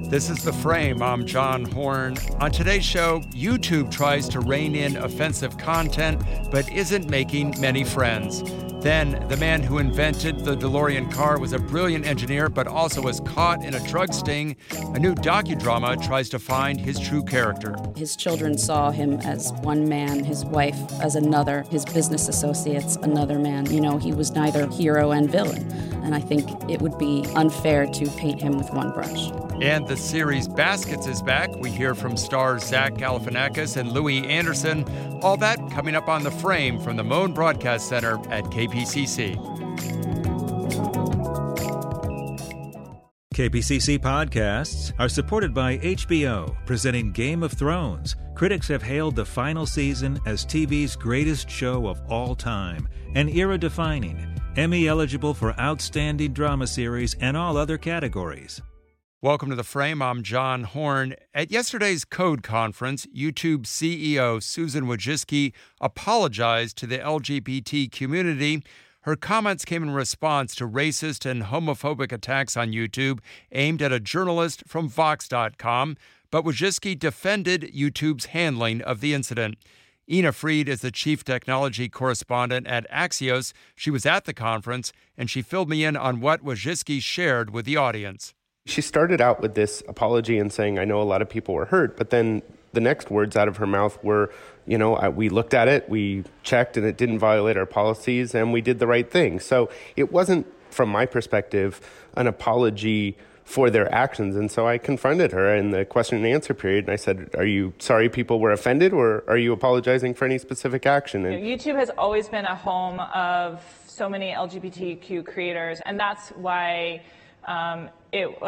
This is The Frame. I'm John Horn. On today's show, YouTube tries to rein in offensive content, but isn't making many friends. Then, the man who invented the DeLorean car was a brilliant engineer, but also was caught in a drug sting. A new docudrama tries to find his true character. His children saw him as one man, his wife as another, his business associates another man. You know, he was neither hero and villain. And I think it would be unfair to paint him with one brush. And the series Baskets is back. We hear from stars Zach Galifianakis and Louis Anderson. All that coming up on The Frame from the Moan Broadcast Center at KPCC. KPCC podcasts are supported by HBO, presenting Game of Thrones. Critics have hailed the final season as TV's greatest show of all time, and era-defining, Emmy-eligible for Outstanding Drama Series and all other categories. Welcome to The Frame. I'm John Horn. At yesterday's Code Conference, YouTube CEO Susan Wojcicki apologized to the LGBT community. Her comments came in response to racist and homophobic attacks on YouTube aimed at a journalist from Vox.com, but Wojcicki defended YouTube's handling of the incident. Ina Fried is the chief technology correspondent at Axios. She was at the conference, and she filled me in on what Wojcicki shared with the audience. She started out with this apology and saying, I know a lot of people were hurt, but then the next words out of her mouth were, we looked at it, we checked, and it didn't violate our policies, and we did the right thing. So it wasn't, from my perspective, an apology for their actions. And so I confronted her in the question and answer period, and I said, are you sorry people were offended, or are you apologizing for any specific action? And YouTube has always been a home of so many LGBTQ creators, and that's why it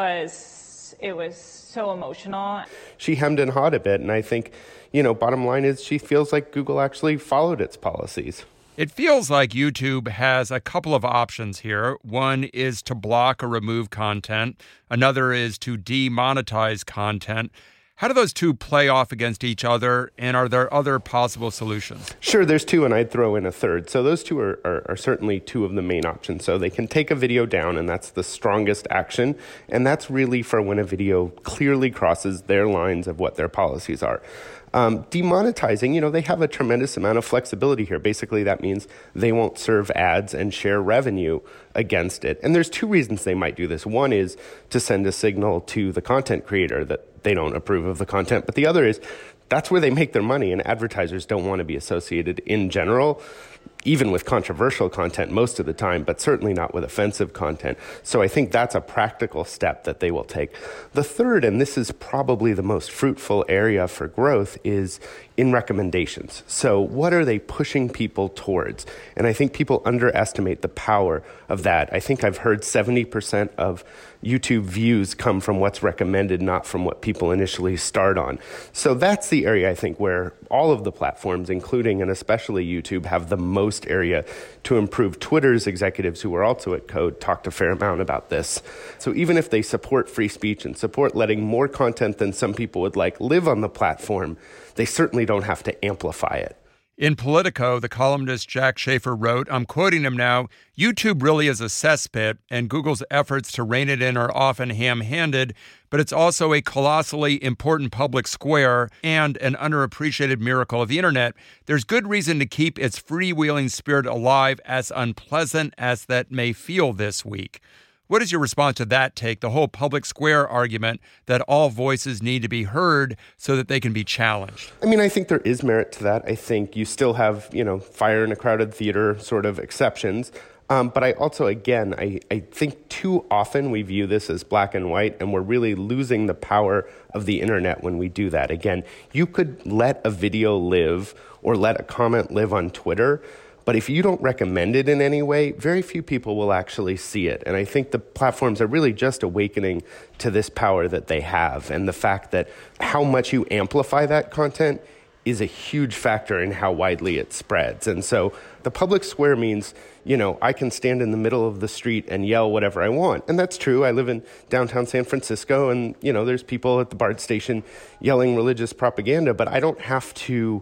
was so emotional. She hemmed and hawed a bit, and I think, bottom line is she feels like Google actually followed its policies. It feels like YouTube has a couple of options here. One is to block or remove content. Another is to demonetize content. How do those two play off against each other, and are there other possible solutions? Sure, there's two, and I'd throw in a third. So those two are certainly two of the main options. So they can take a video down, and that's the strongest action, and that's really for when a video clearly crosses their lines of what their policies are. Demonetizing, they have a tremendous amount of flexibility here. Basically, that means they won't serve ads and share revenue against it. And there's two reasons they might do this. One is to send a signal to the content creator that they don't approve of the content. But the other is that's where they make their money, and advertisers don't want to be associated in general, even with controversial content most of the time, but certainly not with offensive content. So I think that's a practical step that they will take. The third, and this is probably the most fruitful area for growth, is in recommendations. So what are they pushing people towards? And I think people underestimate the power of that. I think I've heard 70% of YouTube views come from what's recommended, not from what people initially start on. So that's the area, I think, where all of the platforms, including and especially YouTube, have the most area to improve. Twitter's executives, who were also at Code, talked a fair amount about this. So even if they support free speech and support letting more content than some people would like live on the platform, they certainly don't have to amplify it. In Politico, the columnist Jack Schafer wrote, I'm quoting him now, YouTube really is a cesspit, and Google's efforts to rein it in are often ham-handed, but it's also a colossally important public square and an underappreciated miracle of the internet. There's good reason to keep its freewheeling spirit alive, as unpleasant as that may feel this week. What is your response to that take, the whole public square argument that all voices need to be heard so that they can be challenged? I think there is merit to that. I think you still have, fire in a crowded theater sort of exceptions. But I also, again, I think too often we view this as black and white, and we're really losing the power of the internet when we do that. Again, you could let a video live or let a comment live on Twitter, but if you don't recommend it in any way, very few people will actually see it. And I think the platforms are really just awakening to this power that they have, and the fact that how much you amplify that content is a huge factor in how widely it spreads. And so the public square means, I can stand in the middle of the street and yell whatever I want. And that's true. I live in downtown San Francisco, and, there's people at the BART station yelling religious propaganda, but I don't have to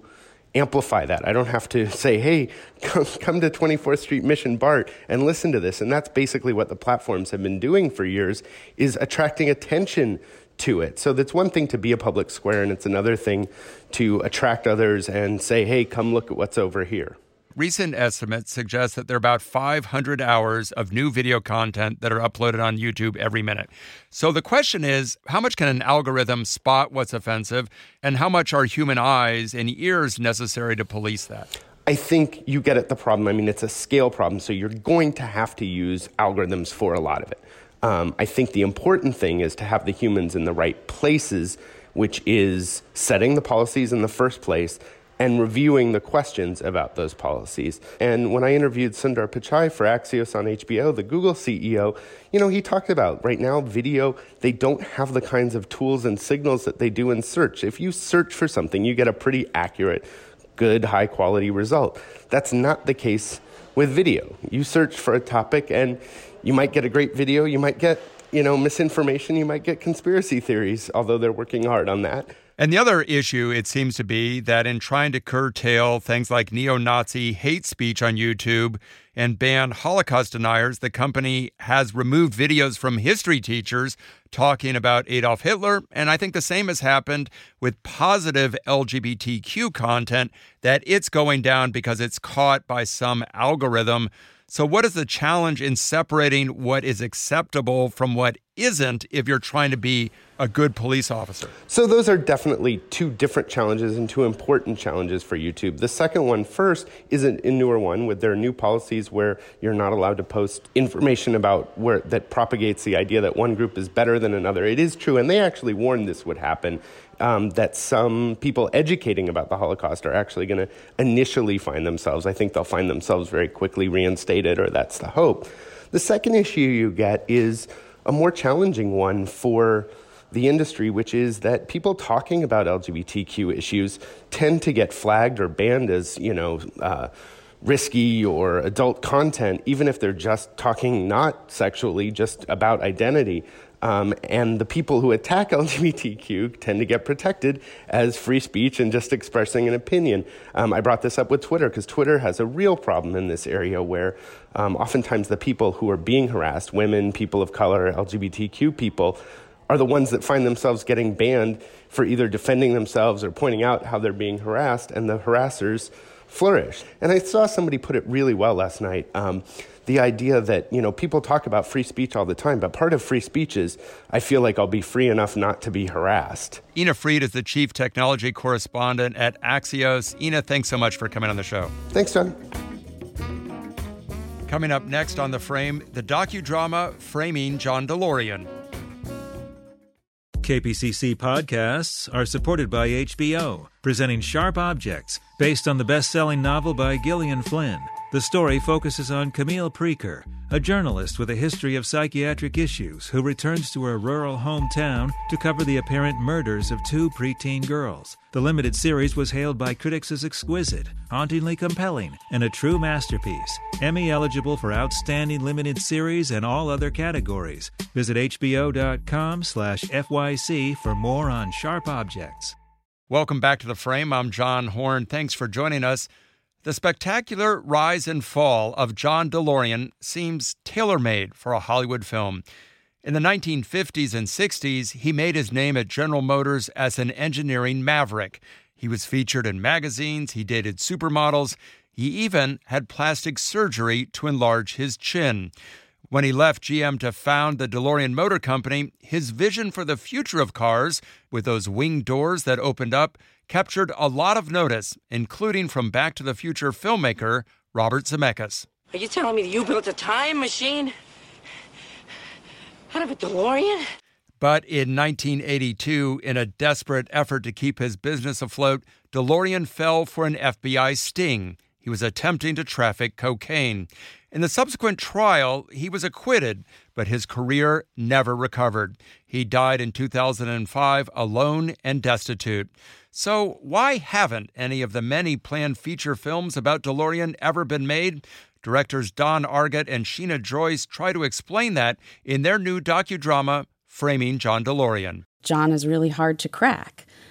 amplify that. I don't have to say, hey, come to 24th Street Mission BART and listen to this. And that's basically what the platforms have been doing for years, is attracting attention to it. So that's one thing to be a public square, and it's another thing to attract others and say, hey, come look at what's over here. Recent estimates suggest that there are about 500 hours of new video content that are uploaded on YouTube every minute. So the question is, how much can an algorithm spot what's offensive, and how much are human eyes and ears necessary to police that? I think you get at the problem. I mean, it's a scale problem, so you're going to have to use algorithms for a lot of it. I think the important thing is to have the humans in the right places, which is setting the policies in the first place and reviewing the questions about those policies. And when I interviewed Sundar Pichai for Axios on HBO, the Google CEO, he talked about right now video, they don't have the kinds of tools and signals that they do in search. If you search for something, you get a pretty accurate, good, high quality result. That's not the case with video. You search for a topic and you might get a great video, you might get, misinformation, you might get conspiracy theories, although they're working hard on that. And the other issue, it seems to be that in trying to curtail things like neo-Nazi hate speech on YouTube and ban Holocaust deniers, the company has removed videos from history teachers talking about Adolf Hitler. And I think the same has happened with positive LGBTQ content, that it's going down because it's caught by some algorithm. So what is the challenge in separating what is acceptable from what isn't if you're trying to be a good police officer? So those are definitely two different challenges and two important challenges for YouTube. The second one first is a newer one with their new policies where you're not allowed to post information about that propagates the idea that one group is better than another. It is true, and they actually warned this would happen, that some people educating about the Holocaust are actually going to initially find themselves, I think they'll find themselves very quickly reinstated, or that's the hope. The second issue you get is a more challenging one for the industry, which is that people talking about LGBTQ issues tend to get flagged or banned as, risky or adult content, even if they're just talking not sexually, just about identity. And the people who attack LGBTQ tend to get protected as free speech and just expressing an opinion. I brought this up with Twitter because Twitter has a real problem in this area where oftentimes the people who are being harassed, women, people of color, LGBTQ people, are the ones that find themselves getting banned for either defending themselves or pointing out how they're being harassed, and the harassers flourish. And I saw somebody put it really well last night. The idea that, people talk about free speech all the time, but part of free speech is I feel like I'll be free enough not to be harassed. Ina Fried is the chief technology correspondent at Axios. Ina, thanks so much for coming on the show. Thanks, John. Coming up next on The Frame, the docudrama Framing John DeLorean. KPCC podcasts are supported by HBO, presenting Sharp Objects, based on the best-selling novel by Gillian Flynn. The story focuses on Camille Preaker, a journalist with a history of psychiatric issues who returns to her rural hometown to cover the apparent murders of two preteen girls. The limited series was hailed by critics as exquisite, hauntingly compelling, and a true masterpiece. Emmy eligible for Outstanding Limited Series and all other categories. Visit hbo.com/FYC for more on Sharp Objects. Welcome back to The Frame. I'm John Horn. Thanks for joining us. The spectacular rise and fall of John DeLorean seems tailor-made for a Hollywood film. In the 1950s and 60s, he made his name at General Motors as an engineering maverick. He was featured in magazines, he dated supermodels, he even had plastic surgery to enlarge his chin. When he left GM to found the DeLorean Motor Company, his vision for the future of cars, with those wing doors that opened up, captured a lot of notice, including from Back to the Future filmmaker Robert Zemeckis. Are you telling me that you built a time machine out of a DeLorean? But in 1982, in a desperate effort to keep his business afloat, DeLorean fell for an FBI sting. He was attempting to traffic cocaine. In the subsequent trial, he was acquitted, but his career never recovered. He died in 2005, alone and destitute. So why haven't any of the many planned feature films about DeLorean ever been made? Directors Don Argett and Sheena Joyce try to explain that in their new docudrama, Framing John DeLorean. John is really hard to crack.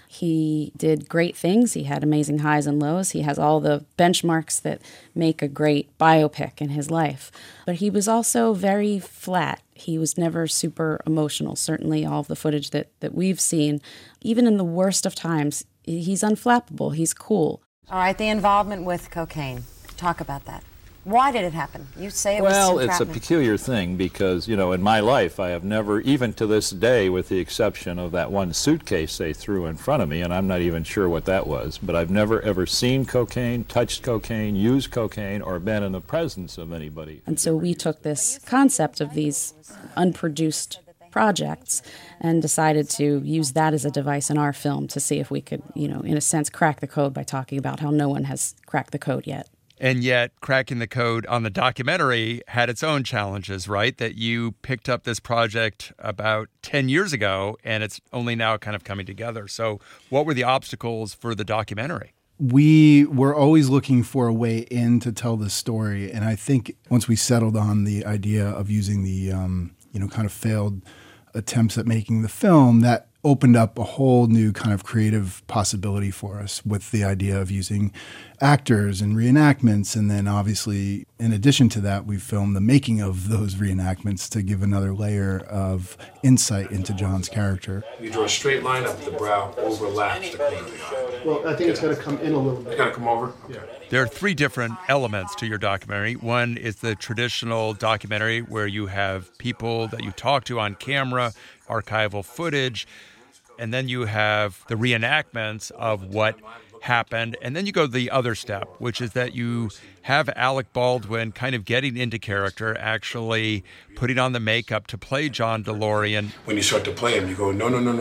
He did great things. He had amazing highs and lows. He has all the benchmarks that make a great biopic in his life. But he was also very flat. He was never super emotional. Certainly all of the footage that we've seen, even in the worst of times, he's unflappable. He's cool. All right, the involvement with cocaine. Talk about that. Why did it happen? You say it was entrapment. Well, it's a peculiar thing because, in my life I have never, even to this day, with the exception of that one suitcase they threw in front of me, and I'm not even sure what that was, but I've never ever seen cocaine, touched cocaine, used cocaine, or been in the presence of anybody. And so we took this concept of these unproduced projects and decided to use that as a device in our film to see if we could, in a sense, crack the code by talking about how no one has cracked the code yet. And yet, cracking the code on the documentary had its own challenges, right? That you picked up this project about 10 years ago, and it's only now kind of coming together. So what were the obstacles for the documentary? We were always looking for a way in to tell this story. And I think once we settled on the idea of using the, kind of failed attempts at making the film, that opened up a whole new kind of creative possibility for us with the idea of using actors and reenactments. And then obviously, in addition to that, we filmed the making of those reenactments to give another layer of insight into John's character. You draw a straight line up the brow, overlaps the corner of the eye. Well, I think it's got to come in a little bit. It's got to come over? Okay. There are three different elements to your documentary. One is the traditional documentary where you have people that you talk to on camera, archival footage, and then you have the reenactments of what happened. And then you go the other step, which is that you have Alec Baldwin kind of getting into character, actually putting on the makeup to play John DeLorean. When you start to play him, you go,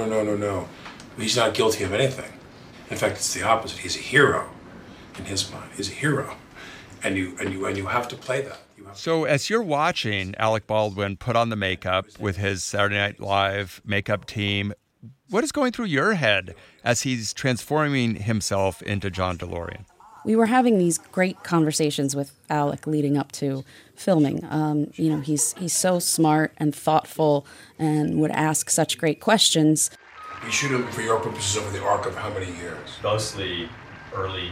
no. He's not guilty of anything. In fact, it's the opposite. He's a hero in his mind. He's a hero. And you have to play that. So as you're watching Alec Baldwin put on the makeup with his Saturday Night Live makeup team, what is going through your head as he's transforming himself into John DeLorean? We were having these great conversations with Alec leading up to filming. He's so smart and thoughtful and would ask such great questions. You shoot him for your purposes over the arc of how many years? Mostly early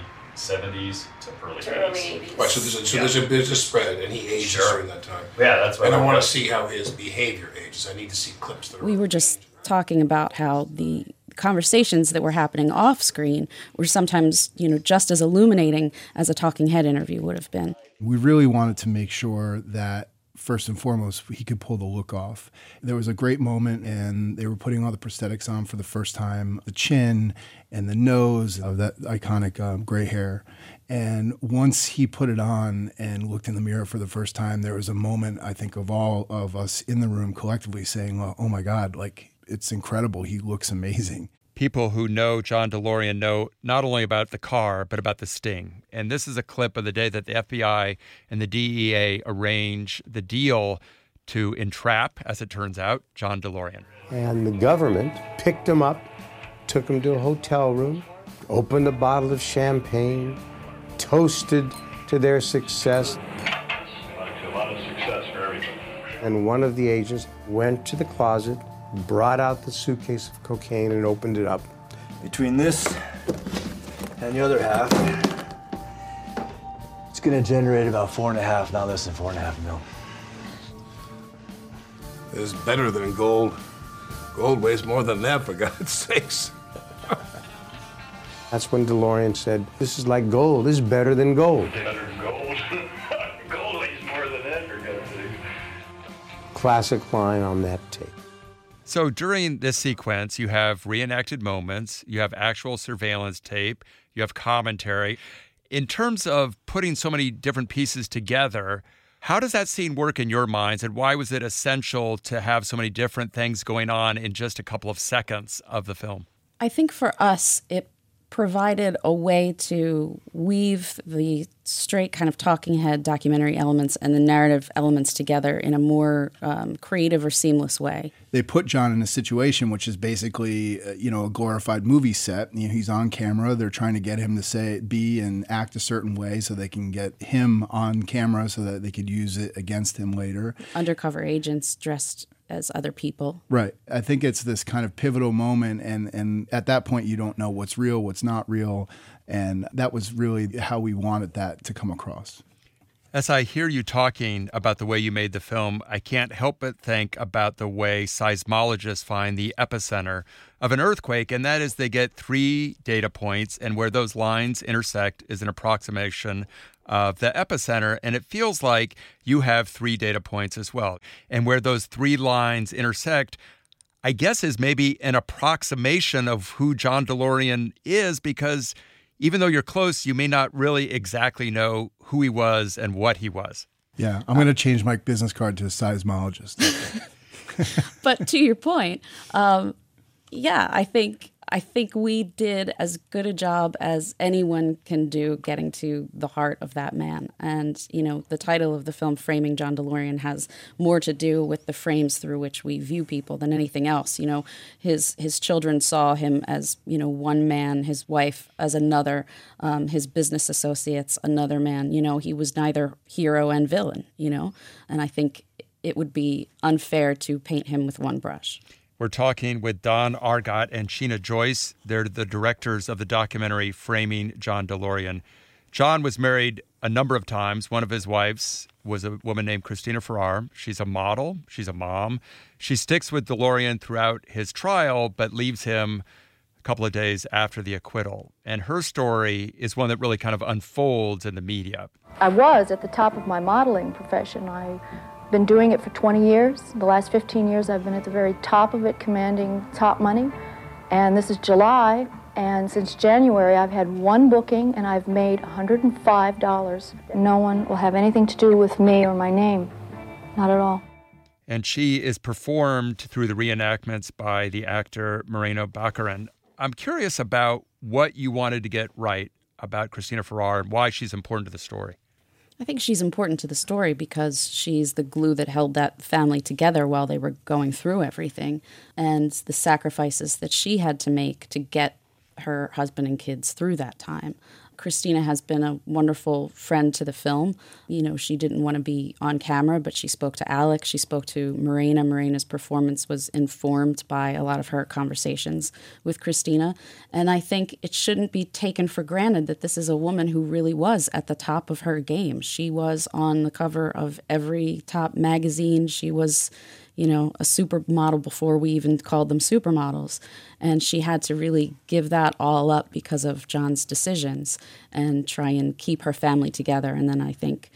70s to early 80s. Right, so there's a spread, and he ages during that time. Yeah, that's right. And I want to see how his behavior ages. I need to see clips that are... We were just talking about how the conversations that were happening off screen were sometimes, just as illuminating as a talking head interview would have been. We really wanted to make sure that first and foremost, he could pull the look off. There was a great moment, and they were putting all the prosthetics on for the first time, the chin and the nose of that iconic gray hair. And once he put it on and looked in the mirror for the first time, there was a moment, I think, of all of us in the room collectively saying, oh my God, it's incredible. He looks amazing. People who know John DeLorean know not only about the car, but about the sting. And this is a clip of the day that the FBI and the DEA arrange the deal to entrap, as it turns out, John DeLorean. And the government picked him up, took him to a hotel room, opened a bottle of champagne, toasted to their success. A lot of success for everything. And one of the agents went to the closet, brought out the suitcase of cocaine and opened it up. Between this and the other half, it's gonna generate about 4.5, not less than 4.5 mil. It's better than gold. Gold weighs more than that, for God's sakes. That's when DeLorean said, "This is like gold. This is better than gold." Better than gold. Gold weighs more than that, for God's sake. Classic line on that tape. So during this sequence, you have reenacted moments, you have actual surveillance tape, you have commentary. In terms of putting so many different pieces together, how does that scene work in your minds, and why was it essential to have so many different things going on in just a couple of seconds of the film? I think for us, it provided a way to weave the straight kind of talking head documentary elements and the narrative elements together in a more creative or seamless way. They put John in a situation which is basically, a glorified movie set. He's on camera. They're trying to get him to be and act a certain way so they can get him on camera so that they could use it against him later. Undercover agents dressed as other people. Right. I think it's this kind of pivotal moment, and at that point you don't know what's real, what's not real, and that was really how we wanted that to come across. As I hear you talking about the way you made the film, I can't help but think about the way seismologists find the epicenter of an earthquake, and that is they get 3 data points, and where those lines intersect is an approximation of the epicenter, and it feels like you have 3 data points as well. And where those 3 lines intersect, I guess, is maybe an approximation of who John DeLorean is, because even though you're close, you may not really exactly know who he was and what he was. Yeah, I'm going to change my business card to a seismologist. But to your point, I think we did as good a job as anyone can do getting to the heart of that man. And, the title of the film, Framing John DeLorean, has more to do with the frames through which we view people than anything else. His children saw him as, one man, his wife as another, his business associates, another man. He was neither hero and villain, and I think it would be unfair to paint him with one brush. We're talking with Don Argot and Sheena Joyce. They're the directors of the documentary Framing John DeLorean. John was married a number of times. One of his wives was a woman named Christina Ferrar. She's a model. She's a mom. She sticks with DeLorean throughout his trial, but leaves him a couple of days after the acquittal. And her story is one that really kind of unfolds in the media. I was at the top of my modeling profession. I've been doing it for 20 years. The last 15 years I've been at the very top of it, commanding top money. And this is July, and since January I've had 1 booking and I've made $105. No one will have anything to do with me or my name. Not at all. And she is performed through the reenactments by the actor Moreno Baccarin. I'm curious about what you wanted to get right about Christina Ferrar and why she's important to the story. I think she's important to the story because she's the glue that held that family together while they were going through everything, and the sacrifices that she had to make to get her husband and kids through that time. Christina has been a wonderful friend to the film. She didn't want to be on camera, but she spoke to Alex. She spoke to Morena. Morena's performance was informed by a lot of her conversations with Christina. And I think it shouldn't be taken for granted that this is a woman who really was at the top of her game. She was on the cover of every top magazine. She was a supermodel before we even called them supermodels. And she had to really give that all up because of John's decisions and try and keep her family together. And then I think,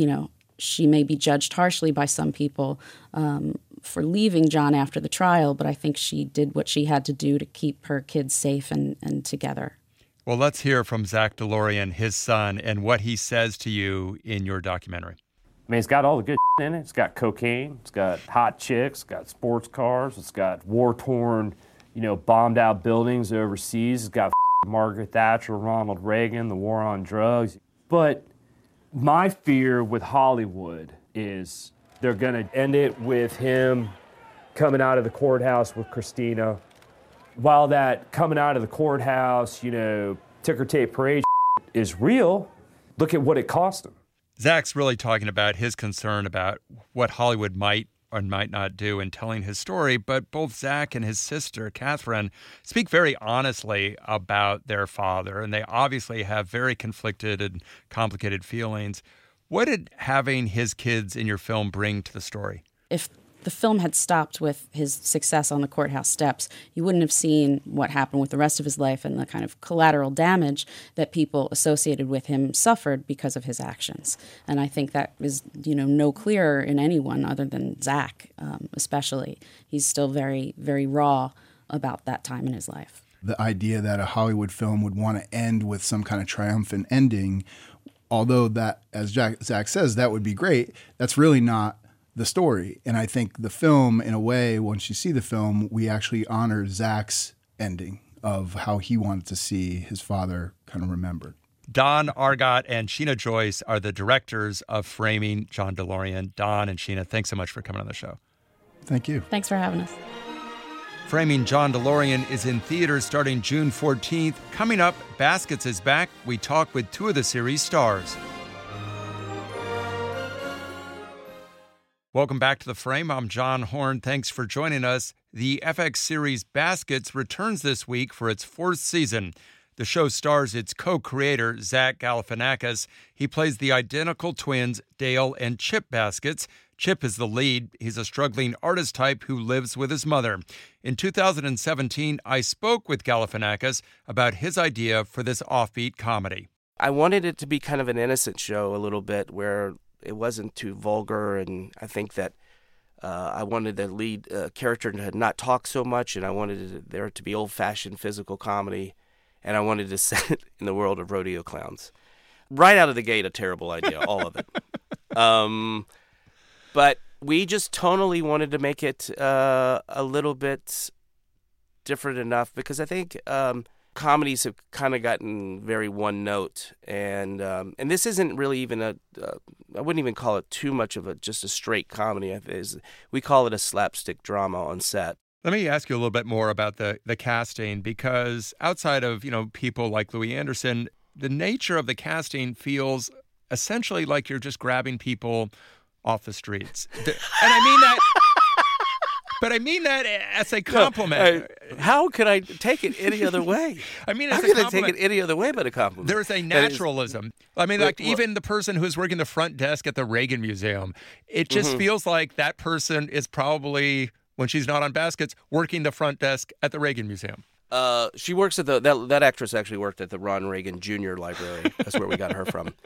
she may be judged harshly by some people for leaving John after the trial, but I think she did what she had to do to keep her kids safe and together. Well, let's hear from Zach DeLorean, his son, and what he says to you in your documentary. I mean, it's got all the good in it. It's got cocaine, it's got hot chicks, it's got sports cars, it's got war-torn, bombed-out buildings overseas. It's got Margaret Thatcher, Ronald Reagan, the war on drugs. But my fear with Hollywood is they're going to end it with him coming out of the courthouse with Christina. While that coming out of the courthouse, ticker tape parade is real, look at what it cost him. Zach's really talking about his concern about what Hollywood might or might not do in telling his story, but both Zach and his sister, Catherine, speak very honestly about their father, and they obviously have very conflicted and complicated feelings. What did having his kids in your film bring to the story? If the film had stopped with his success on the courthouse steps, you wouldn't have seen what happened with the rest of his life and the kind of collateral damage that people associated with him suffered because of his actions. And I think that is, no clearer in anyone other than Zach, especially. He's still very, very raw about that time in his life. The idea that a Hollywood film would want to end with some kind of triumphant ending, although that, as Zach says, that would be great, that's really not the story. And I think the film, in a way, once you see the film, we actually honor Zach's ending of how he wanted to see his father kind of remembered. Don Argot and Sheena Joyce are the directors of Framing John DeLorean. Don and Sheena, thanks so much for coming on the show. Thank you. Thanks for having us. Framing John DeLorean is in theaters starting June 14th. Coming up, Baskets is back. We talk with two of the series' stars. Welcome back to The Frame. I'm John Horn. Thanks for joining us. The FX series Baskets returns this week for its fourth season. The show stars its co-creator, Zach Galifianakis. He plays the identical twins, Dale and Chip Baskets. Chip is the lead. He's a struggling artist type who lives with his mother. In 2017, I spoke with Galifianakis about his idea for this offbeat comedy. I wanted it to be kind of an innocent show a little bit, where it wasn't too vulgar, and I think that I wanted the lead character to not talk so much, and I wanted there to be old-fashioned physical comedy, and I wanted to set it in the world of rodeo clowns. Right out of the gate, a terrible idea, all of it. But we just tonally wanted to make it a little bit different enough, because I think comedies have kind of gotten very one note, and this isn't really even I wouldn't even call it too much of just a straight comedy. We call it a slapstick drama on set. Let me ask you a little bit more about the casting, because outside of, people like Louis Anderson, the nature of the casting feels essentially like you're just grabbing people off the streets. And I mean that but I mean that as a compliment. How could I take it any other way? I mean, how can I take it any other way but a compliment? There's a naturalism. I mean, even the person who's working the front desk at the Reagan Museum, it just feels like that person is probably, when she's not on Baskets, working the front desk at the Reagan Museum. She works at that actress actually worked at the Ron Reagan Jr. Library. That's where we got her from.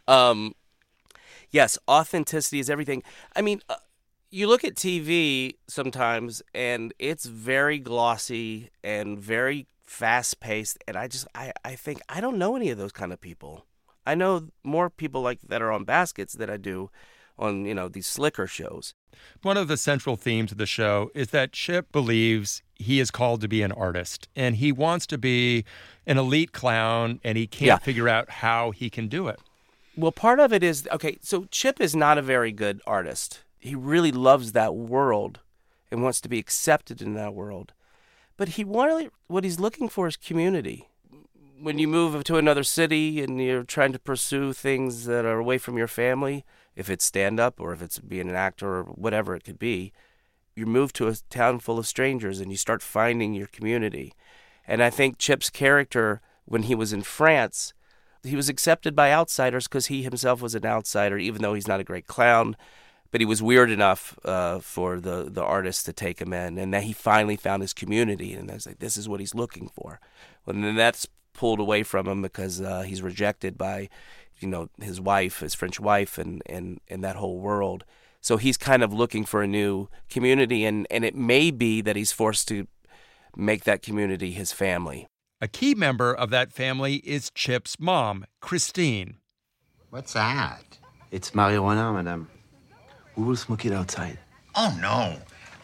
Yes, authenticity is everything. I mean, you look at TV sometimes, and it's very glossy and very fast-paced, and I think I don't know any of those kind of people. I know more people like that are on Baskets than I do on, these slicker shows. One of the central themes of the show is that Chip believes he is called to be an artist, and he wants to be an elite clown, and he can't figure out how he can do it. Well, part of it is, so Chip is not a very good artist. He really loves that world and wants to be accepted in that world. But what he's looking for is community. When you move to another city and you're trying to pursue things that are away from your family, if it's stand-up or if it's being an actor or whatever it could be, you move to a town full of strangers and you start finding your community. And I think Chip's character, when he was in France, he was accepted by outsiders because he himself was an outsider, even though he's not a great clown. But he was weird enough for the artist to take him in, and that he finally found his community, and I was like, this is what he's looking for. And then that's pulled away from him because he's rejected by, his wife, his French wife, and that whole world. So he's kind of looking for a new community, and it may be that he's forced to make that community his family. A key member of that family is Chip's mom, Christine. What's that? It's marijuana, madame. We will smoke it outside. Oh, no.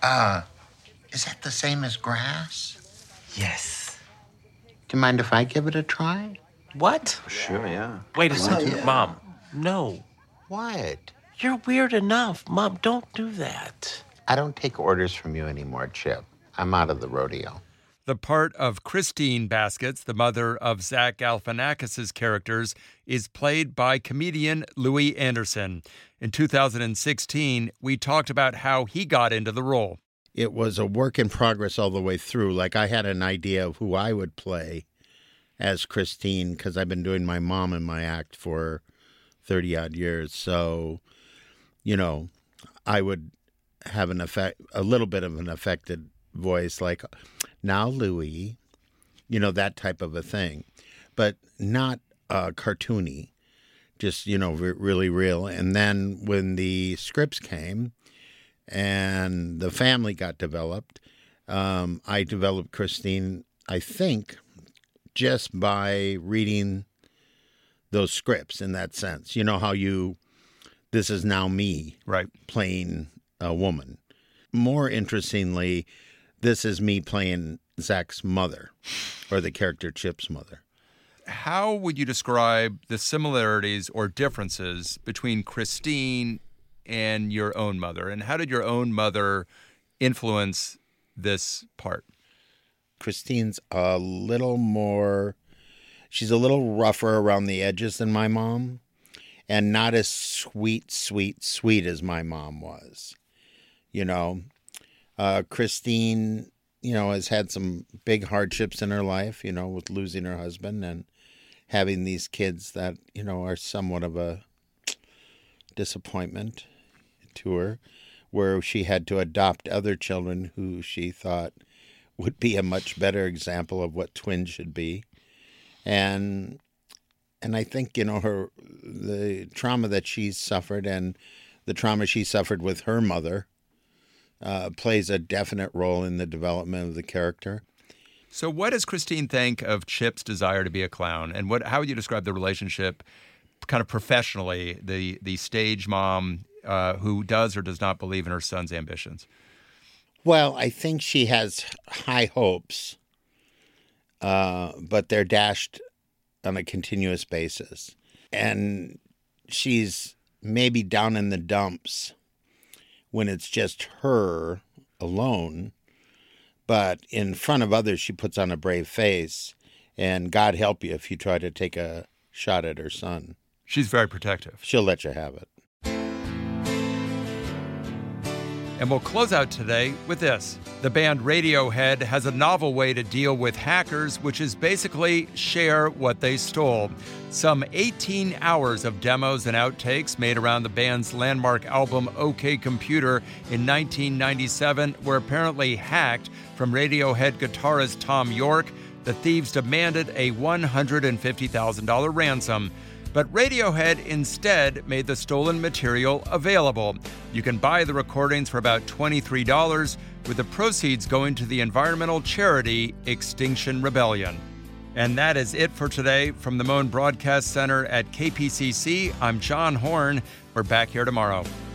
Is that the same as grass? Yes. Do you mind if I give it a try? What? Sure, yeah. Wait a second, Mom. No. What? You're weird enough. Mom, don't do that. I don't take orders from you anymore, Chip. I'm out of the rodeo. The part of Christine Baskets, the mother of Zach Galifianakis' characters, is played by comedian Louis Anderson. In 2016, we talked about how he got into the role. It was a work in progress all the way through. Like, I had an idea of who I would play as Christine because I've been doing my mom in my act for 30-odd years. So, I would have a little bit of an affected voice, like, now, Louis, that type of a thing, but not cartoony, just, really real. And then when the scripts came and the family got developed, I developed Christine, I think, just by reading those scripts in that sense. You know how this is now me playing a woman. More interestingly, this is me playing Zach's mother, or the character Chip's mother. How would you describe the similarities or differences between Christine and your own mother? And how did your own mother influence this part? Christine's a little more, she's a little rougher around the edges than my mom, and not as sweet as my mom was. You know, Christine, you know, has had some big hardships in her life, you know, with losing her husband and having these kids that, you know, are somewhat of a disappointment to her, where she had to adopt other children who she thought would be a much better example of what twins should be. And I think, you know, the trauma that she's suffered and the trauma she suffered with her mother plays a definite role in the development of the character. So what does Christine think of Chip's desire to be a clown? And how would you describe the relationship kind of professionally, the stage mom who does or does not believe in her son's ambitions? Well, I think she has high hopes, but they're dashed on a continuous basis. And she's maybe down in the dumps when it's just her alone, but in front of others she puts on a brave face, and God help you if you try to take a shot at her son. She's very protective. She'll let you have it. And we'll close out today with this. The band Radiohead has a novel way to deal with hackers, which is basically share what they stole. Some 18 hours of demos and outtakes made around the band's landmark album OK Computer in 1997 were apparently hacked from Radiohead guitarist Tom York. The thieves demanded a $150,000 ransom. But Radiohead instead made the stolen material available. You can buy the recordings for about $23, with the proceeds going to the environmental charity Extinction Rebellion. And that is it for today from the Mohn Broadcast Center at KPCC. I'm John Horn. We're back here tomorrow.